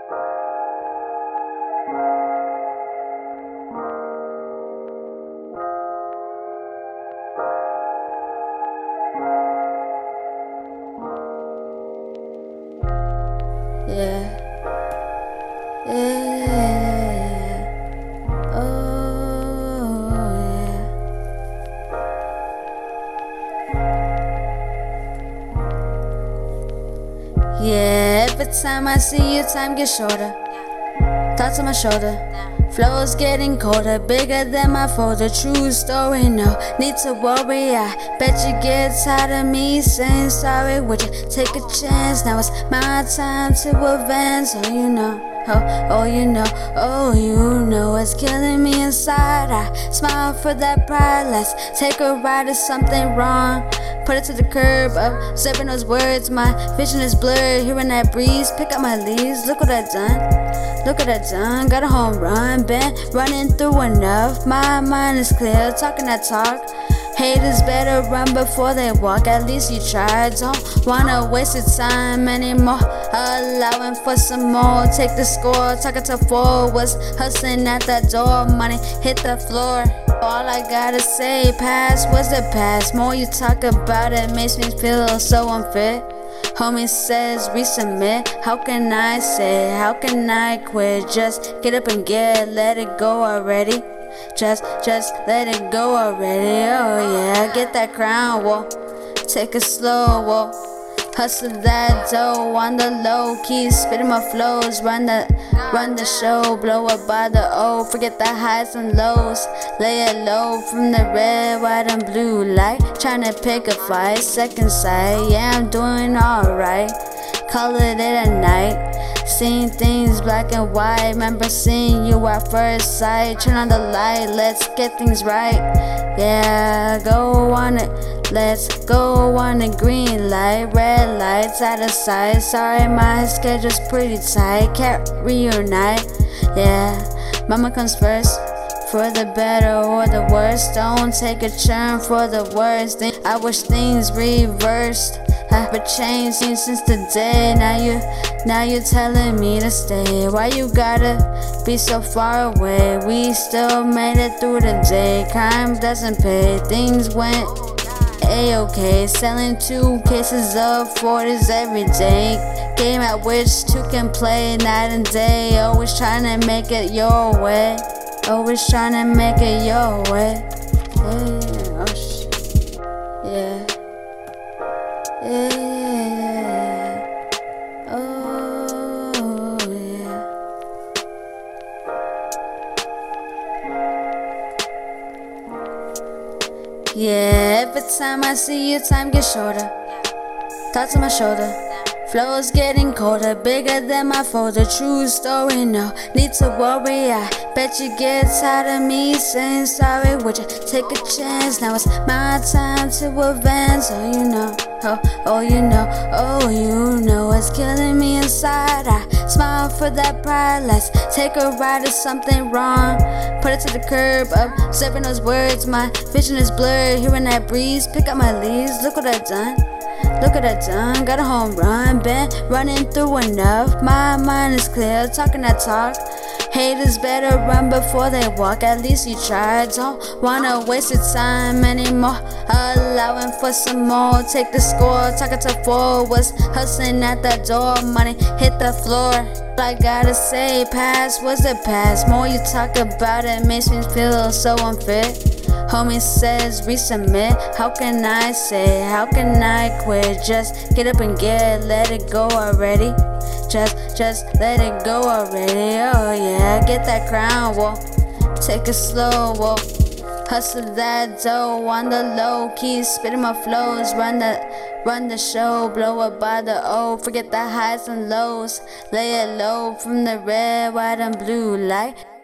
Yeah. Yeah. Oh, yeah. Yeah, every time I see you, time gets shorter. Thoughts on my shoulder. Flow's getting colder, bigger than my folder. True story, no need to worry. I bet you get tired of me saying sorry. Would you take a chance? Now it's my time to advance. Oh, you know. Oh, you know it's killing me inside. I smile for that pride. Let's take a ride. Is something wrong? Put it to the curb, observing those words. My vision is blurred, hearing that breeze. Pick up my leaves, look what I done. Look what I done, got a home run. Been running through enough, my mind is clear. Talking that talk, haters better run before they walk. At least you tried, don't wanna waste your time anymore. Allowing for some more, take the score. Talking to forwards, hustling at that door. Money hit the floor. All I gotta say, past was the past. More you talk about it, makes me feel so unfit. Homie says resubmit. How can I say? How can I quit? Just get up and let it go already. Just let it go already. Oh yeah, get that crown, whoa. Take it slow, whoa. Hustle that dough on the low key, spitting my flows, run the show, blow up by the O, forget the highs and lows, lay it low from the red, white and blue light, tryna pick a fight, second sight, yeah I'm doing alright, call it a night, seeing things black and white, remember seeing you at first sight, turn on the light, let's get things right, yeah go on it. Let's go on the green light, red lights out of sight. Sorry, my schedule's pretty tight, can't reunite. Yeah, mama comes first, for the better or the worse. Don't take a turn for the worst. I wish things reversed. But changed since the day. Now you're telling me to stay. Why you gotta be so far away? We still made it through the day. Crime doesn't pay. Things went A-okay, selling 2 cases of 40s every day. Game at which 2 can play night and day. Always trying to make it your way. Always trying to make it your way. Yeah, oh shit. Yeah. Yeah. Oh yeah. Yeah, every time I see you, time gets shorter. Thoughts on my shoulder. Flow's getting colder, bigger than my folder. True story, no need to worry. I bet you get tired of me saying sorry. Would you take a chance? Now it's my time to advance. Oh, you know. Oh, you know it's killing me inside. I smile for that pride. Let's take a ride. Is something wrong? Put it to the curb, observing those words. My vision is blurred, hearing that breeze. Pick up my leaves, look what I done. Look what I done, got a home run. Been running through enough, my mind is clear. Talking that talk, haters better run before they walk. At least you tried, don't wanna waste your time anymore. Allowing for some more, take the score. Talking to forwards, hustling at that door. Money hit the floor. All I gotta say, past was the past. More you talk about it, makes me feel so unfit. Homie says resubmit. How can I say? How can I quit? Just get up and let it go already. Just let it go already. Oh yeah, get that crown, whoa. Take it slow, whoa. Hustle that dough on the low key, spitting my flows, run the show, blow up by the O, forget the highs and lows, lay it low from the red, white and blue light.